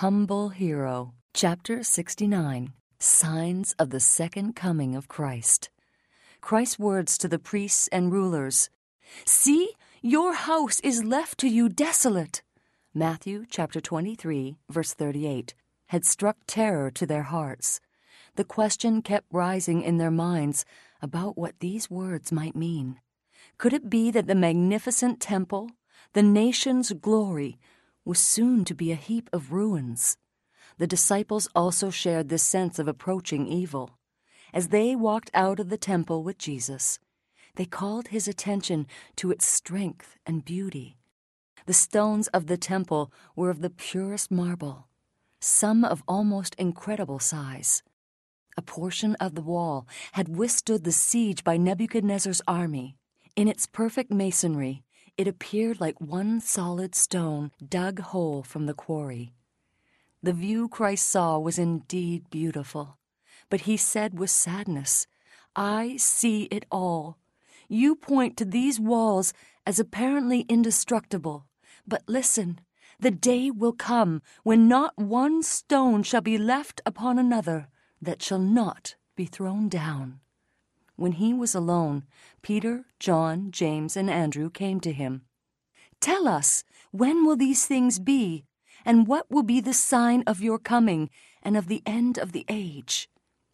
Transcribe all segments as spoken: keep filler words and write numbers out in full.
Humble Hero, Chapter sixty-nine, Signs of the Second Coming of Christ. Christ's words to the priests and rulers. See, your house is left to you desolate. Matthew chapter twenty-three, verse thirty-eight, had struck terror to their hearts. The question kept rising in their minds about what these words might mean. Could it be that the magnificent temple, the nation's glory, was soon to be a heap of ruins? The disciples also shared this sense of approaching evil. As they walked out of the temple with Jesus, they called his attention to its strength and beauty. The stones of the temple were of the purest marble, some of almost incredible size. A portion of the wall had withstood the siege by Nebuchadnezzar's army. In its perfect masonry, it appeared like one solid stone dug whole from the quarry. The view Christ saw was indeed beautiful, but he said with sadness, "I see it all. You point to these walls as apparently indestructible, but listen, the day will come when not one stone shall be left upon another that shall not be thrown down." When he was alone, Peter, John, James, and Andrew came to him. "Tell us, when will these things be, and what will be the sign of your coming and of the end of the age?"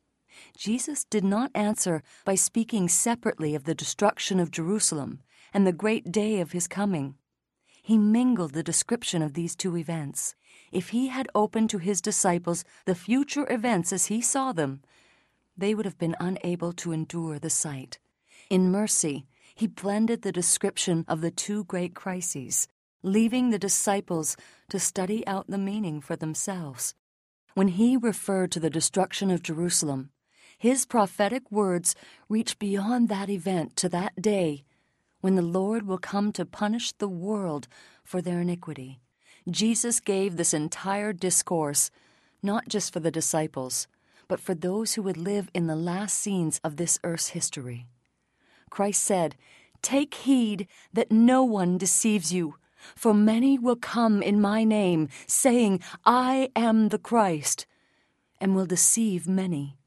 Jesus did not answer by speaking separately of the destruction of Jerusalem and the great day of his coming. He mingled the description of these two events. If he had opened to his disciples the future events as he saw them, they would have been unable to endure the sight. In mercy, he blended the description of the two great crises, leaving the disciples to study out the meaning for themselves. When he referred to the destruction of Jerusalem, his prophetic words reach beyond that event to that day when the Lord will come to punish the world for their iniquity. Jesus gave this entire discourse not just for the disciples, but for those who would live in the last scenes of this earth's history. Christ said, "Take heed that no one deceives you, for many will come in my name, saying, 'I am the Christ,' and will deceive many.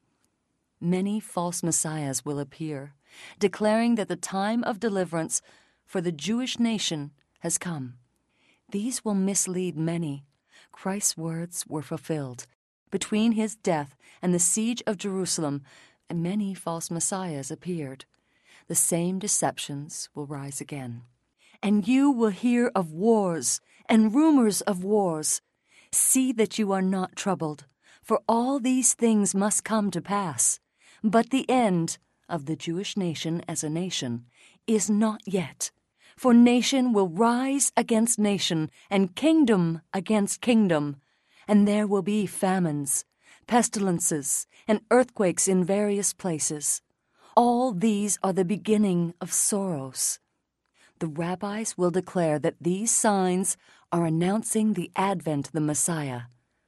Many false messiahs will appear, declaring that the time of deliverance for the Jewish nation has come. These will mislead many. Christ's words were fulfilled. Between his death and the siege of Jerusalem, many false messiahs appeared. The same deceptions will rise again. And you will hear of wars and rumors of wars. See that you are not troubled, for all these things must come to pass. But the end of the Jewish nation as a nation is not yet. For nation will rise against nation, and kingdom against kingdom. And there will be famines, pestilences, and earthquakes in various places. All these are the beginning of sorrows. The rabbis will declare that these signs are announcing the advent of the Messiah.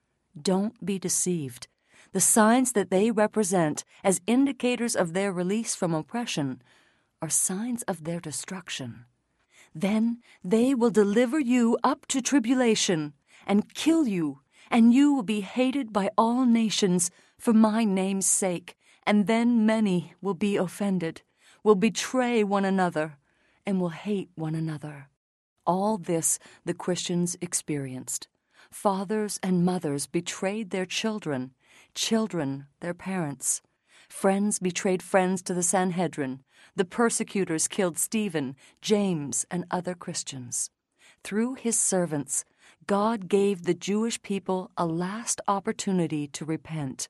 Don't be deceived. The signs that they represent as indicators of their release from oppression are signs of their destruction. Then they will deliver you up to tribulation and kill you, and you will be hated by all nations for my name's sake, and then many will be offended, will betray one another, and will hate one another. All this the Christians experienced. Fathers and mothers betrayed their children, children their parents. Friends betrayed friends to the Sanhedrin. The persecutors killed Stephen, James, and other Christians. Through his servants, God gave the Jewish people a last opportunity to repent.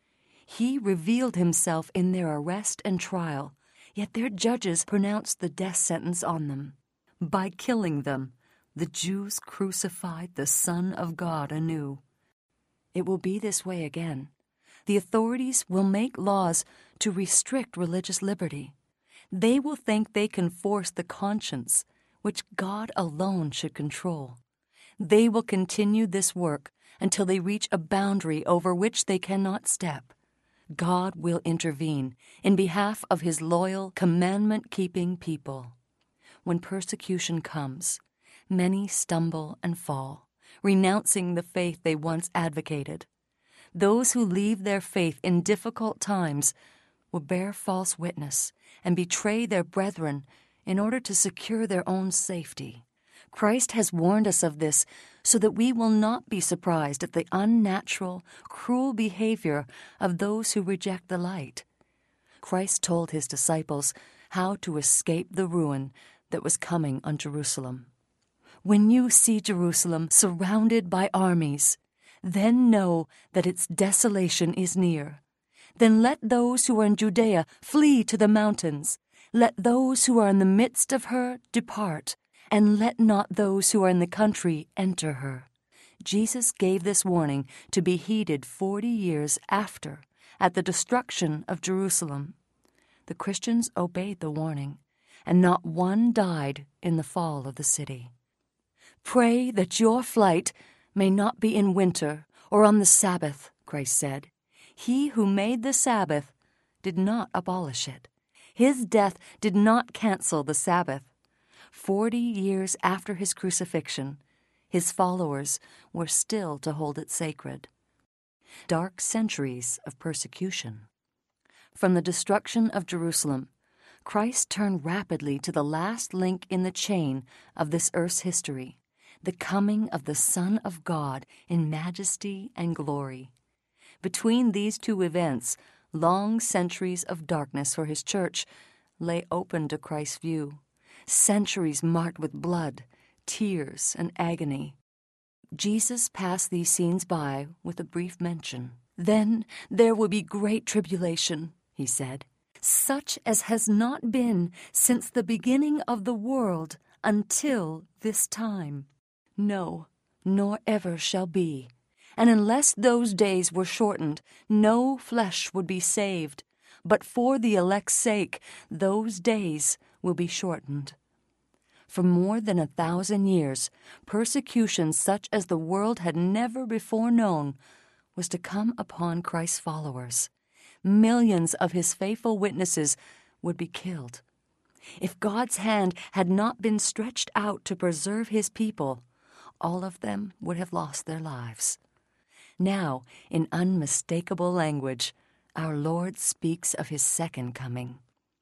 He revealed himself in their arrest and trial, yet their judges pronounced the death sentence on them. By killing them, the Jews crucified the Son of God anew. It will be this way again. The authorities will make laws to restrict religious liberty. They will think they can force the conscience, which God alone should control. They will continue this work until they reach a boundary over which they cannot step. God will intervene in behalf of his loyal, commandment-keeping people. When persecution comes, many stumble and fall, renouncing the faith they once advocated. Those who leave their faith in difficult times will bear false witness and betray their brethren in order to secure their own safety. Christ has warned us of this so that we will not be surprised at the unnatural, cruel behavior of those who reject the light. Christ told his disciples how to escape the ruin that was coming on Jerusalem. When you see Jerusalem surrounded by armies, then know that its desolation is near. Then let those who are in Judea flee to the mountains. Let those who are in the midst of her depart, and let not those who are in the country enter her. Jesus gave this warning to be heeded forty years after, at the destruction of Jerusalem. The Christians obeyed the warning, and not one died in the fall of the city. Pray that your flight may not be in winter or on the Sabbath, Christ said. He who made the Sabbath did not abolish it. His death did not cancel the Sabbath. Forty years after his crucifixion, his followers were still to hold it sacred. Dark centuries of persecution. From the destruction of Jerusalem, Christ turned rapidly to the last link in the chain of this earth's history, the coming of the Son of God in majesty and glory. Between these two events, long centuries of darkness for his church lay open to Christ's view, centuries marked with blood, tears, and agony. Jesus passed these scenes by with a brief mention. Then there will be great tribulation, he said, such as has not been since the beginning of the world until this time. No, nor ever shall be. And unless those days were shortened, no flesh would be saved. But for the elect's sake, those days will be shortened. For more than a thousand years, persecution such as the world had never before known was to come upon Christ's followers. Millions of his faithful witnesses would be killed. If God's hand had not been stretched out to preserve his people, all of them would have lost their lives. Now, in unmistakable language, our Lord speaks of his second coming.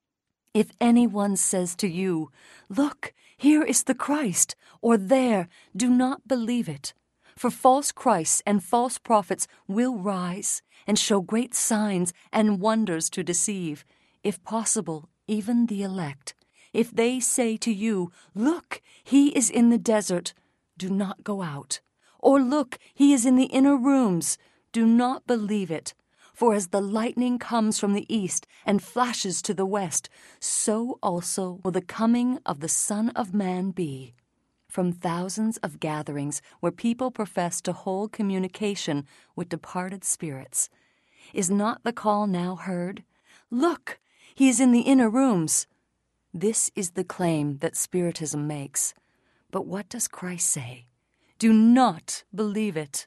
If anyone says to you, "Look, here is the Christ," or "There," do not believe it. For false Christs and false prophets will rise and show great signs and wonders to deceive, if possible, even the elect. If they say to you, "Look, he is in the desert," do not go out. Or, "Look, he is in the inner rooms," do not believe it. For as the lightning comes from the east and flashes to the west, so also will the coming of the Son of Man be. From thousands of gatherings where people profess to hold communication with departed spirits, is not the call now heard? "Look, he is in the inner rooms." This is the claim that Spiritism makes. But what does Christ say? Do not believe it.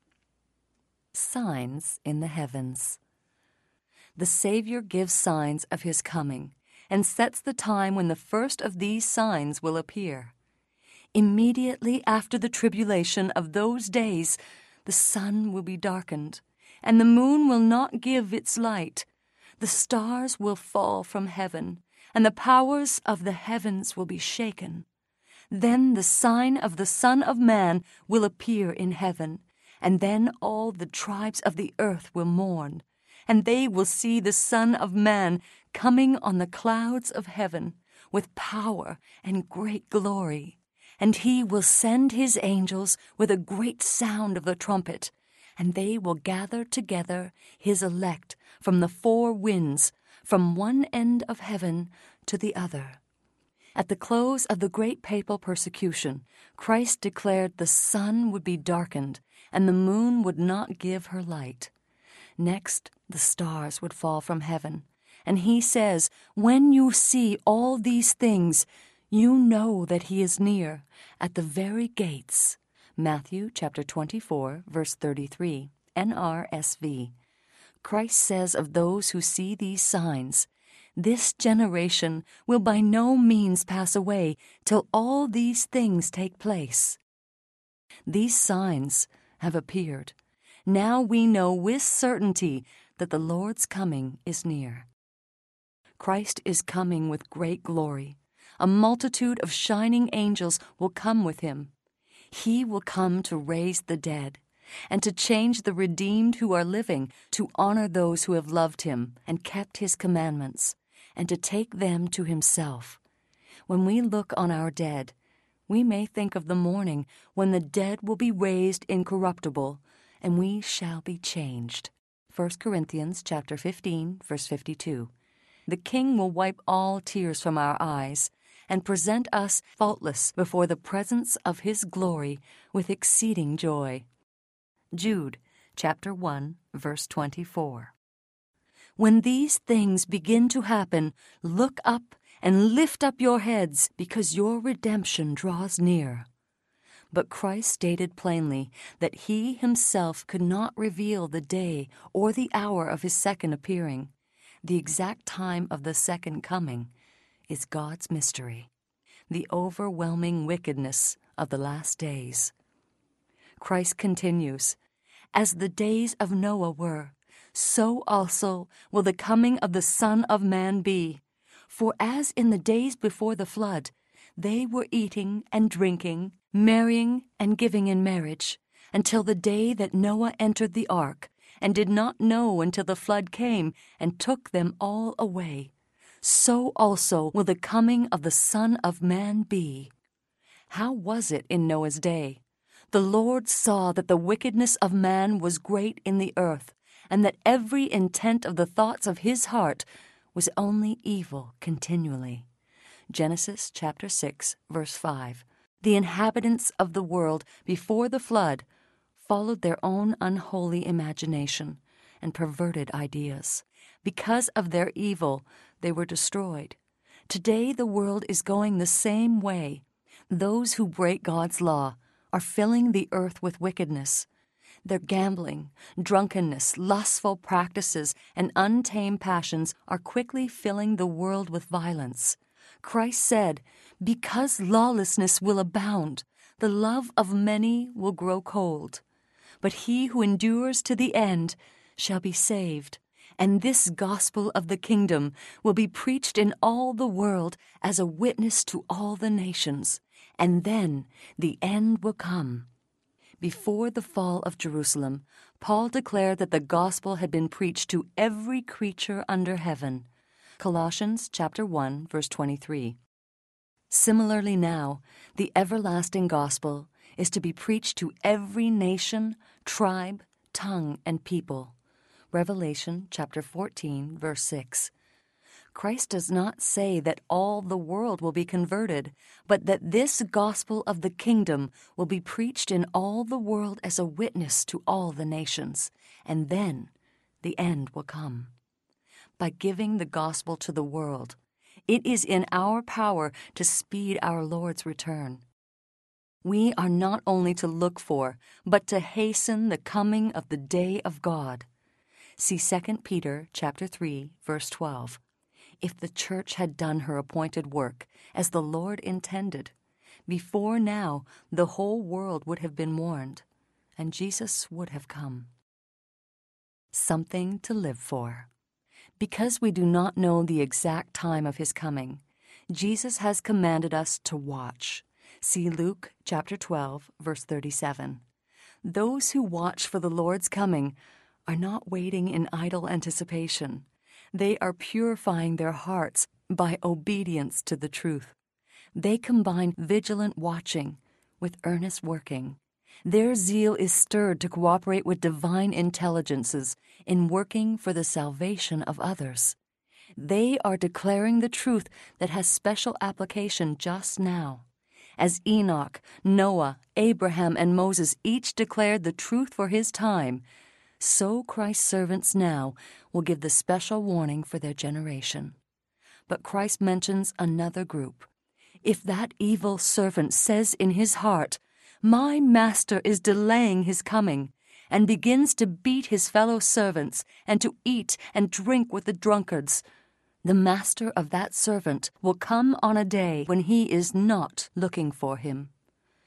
Signs in the heavens. The Savior gives signs of his coming and sets the time when the first of these signs will appear. Immediately after the tribulation of those days, the sun will be darkened, and the moon will not give its light. The stars will fall from heaven, and the powers of the heavens will be shaken. Then the sign of the Son of Man will appear in heaven, and then all the tribes of the earth will mourn, and they will see the Son of Man coming on the clouds of heaven with power and great glory. And he will send his angels with a great sound of the trumpet, and they will gather together his elect from the four winds, from one end of heaven to the other. At the close of the great papal persecution, Christ declared the sun would be darkened, and the moon would not give her light. Next, the stars would fall from heaven, and he says, "When you see all these things, you know that he is near, at the very gates." Matthew chapter twenty-four, verse thirty-three, N R S V. Christ says of those who see these signs, "This generation will by no means pass away till all these things take place." These signs have appeared. Now we know with certainty that the Lord's coming is near. Christ is coming with great glory. A multitude of shining angels will come with him. He will come to raise the dead and to change the redeemed who are living, to honor those who have loved him and kept his commandments, and to take them to himself. When we look on our dead, we may think of the morning when the dead will be raised incorruptible, and we shall be changed. First Corinthians chapter fifteen, verse fifty-two. The King will wipe all tears from our eyes and present us faultless before the presence of his glory with exceeding joy. Jude chapter one, verse twenty-four. When these things begin to happen, look up and lift up your heads, because your redemption draws near. But Christ stated plainly that he himself could not reveal the day or the hour of his second appearing. The exact time of the second coming is God's mystery, the overwhelming wickedness of the last days. Christ continues, "As the days of Noah were, so also will the coming of the Son of Man be. For as in the days before the flood, they were eating and drinking, marrying and giving in marriage, until the day that Noah entered the ark, and did not know until the flood came and took them all away, so also will the coming of the Son of Man be. How was it in Noah's day? The Lord saw that the wickedness of man was great in the earth, and that every intent of the thoughts of his heart was only evil continually." Genesis chapter six, verse five. The inhabitants of the world before the flood followed their own unholy imagination and perverted ideas. Because of their evil, they were destroyed. Today the world is going the same way. Those who break God's law are filling the earth with wickedness. Their gambling, drunkenness, lustful practices, and untamed passions are quickly filling the world with violence. Christ said, "Because lawlessness will abound, the love of many will grow cold. But he who endures to the end shall be saved. And this gospel of the kingdom will be preached in all the world as a witness to all the nations. And then the end will come." Before the fall of Jerusalem, Paul declared that the gospel had been preached to every creature under heaven. Colossians chapter one, verse twenty-three. Similarly now, the everlasting gospel is to be preached to every nation, tribe, tongue, and people. Revelation chapter fourteen, verse six. Christ does not say that all the world will be converted, but that this gospel of the kingdom will be preached in all the world as a witness to all the nations, and then the end will come. By giving the gospel to the world, it is in our power to speed our Lord's return. We are not only to look for, but to hasten the coming of the day of God. See Second Peter chapter three, verse twelve. If the church had done her appointed work, as the Lord intended, before now the whole world would have been warned, and Jesus would have come. Something to live for. Because we do not know the exact time of his coming, Jesus has commanded us to watch. See Luke chapter twelve, verse thirty-seven. Those who watch for the Lord's coming are not waiting in idle anticipation. They are purifying their hearts by obedience to the truth. They combine vigilant watching with earnest working. Their zeal is stirred to cooperate with divine intelligences in working for the salvation of others. They are declaring the truth that has special application just now. As Enoch, Noah, Abraham, and Moses each declared the truth for his time, so Christ's servants now will give the special warning for their generation. But Christ mentions another group. If that evil servant says in his heart, "My master is delaying his coming," and begins to beat his fellow servants and to eat and drink with the drunkards, the master of that servant will come on a day when he is not looking for him.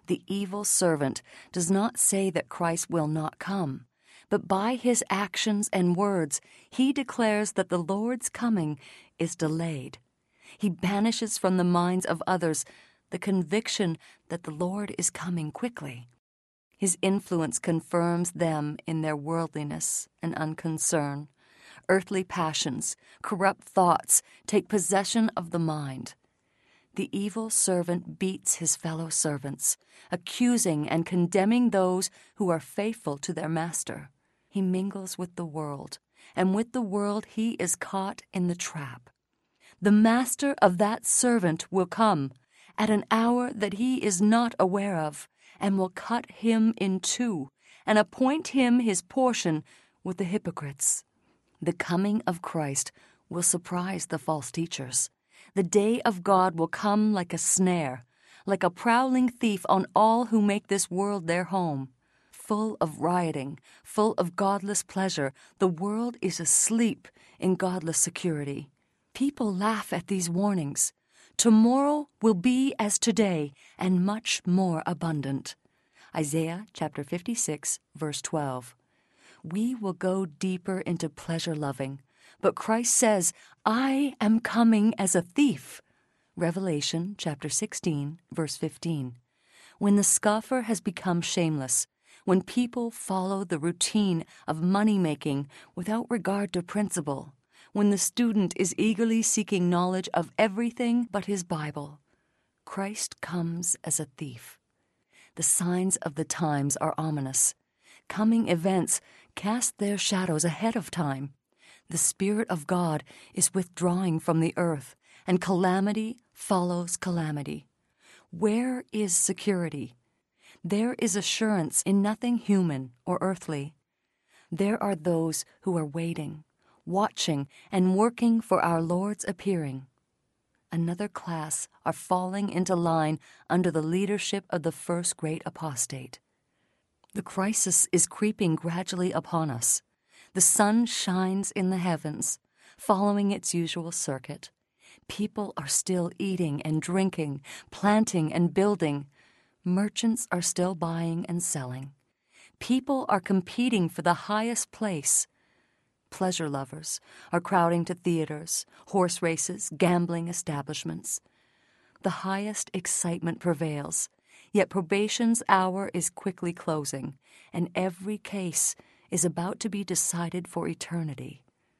The evil servant does not say that Christ will not come, but by his actions and words he declares that the Lord's coming is delayed. He banishes from the minds of others the conviction that the Lord is coming quickly. His influence confirms them in their worldliness and unconcern. Earthly passions, corrupt thoughts take possession of the mind. The evil servant beats his fellow servants, accusing and condemning those who are faithful to their master. He mingles with the world, and with the world he is caught in the trap. The master of that servant will come at an hour that he is not aware of, and will cut him in two, and appoint him his portion with the hypocrites. The coming of Christ will surprise the false teachers. The day of God will come like a snare, like a prowling thief on all who make this world their home. Full of rioting, full of godless pleasure, the world is asleep in godless security. People laugh at these warnings. Tomorrow will be as today, and much more abundant. Isaiah chapter fifty-six, verse twelve. We will go deeper into pleasure-loving, but Christ says, I am coming as a thief. Revelation chapter sixteen, verse fifteen. When the scoffer has become shameless, when people follow the routine of money-making without regard to principle, when the student is eagerly seeking knowledge of everything but his Bible, Christ comes as a thief. The signs of the times are ominous. Coming events cast their shadows ahead of time. The Spirit of God is withdrawing from the earth, and calamity follows calamity. Where is security? There is assurance in nothing human or earthly. There are those who are waiting, watching, and working for our Lord's appearing. Another class are falling into line under the leadership of the first great apostate. The crisis is creeping gradually upon us. The sun shines in the heavens, following its usual circuit. People are still eating and drinking, planting and building. Merchants are still buying and selling. People are competing for the highest place. Pleasure lovers are crowding to theaters, horse races, gambling establishments. The highest excitement prevails, yet probation's hour is quickly closing, and every case is about to be decided for eternity.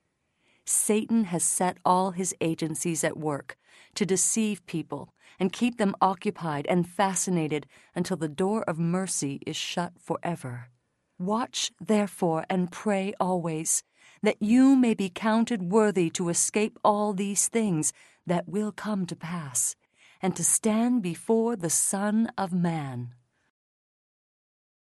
Satan has set all his agencies at work to deceive people and keep them occupied and fascinated until the door of mercy is shut forever. Watch, therefore, and pray always, that you may be counted worthy to escape all these things that will come to pass, and to stand before the Son of Man.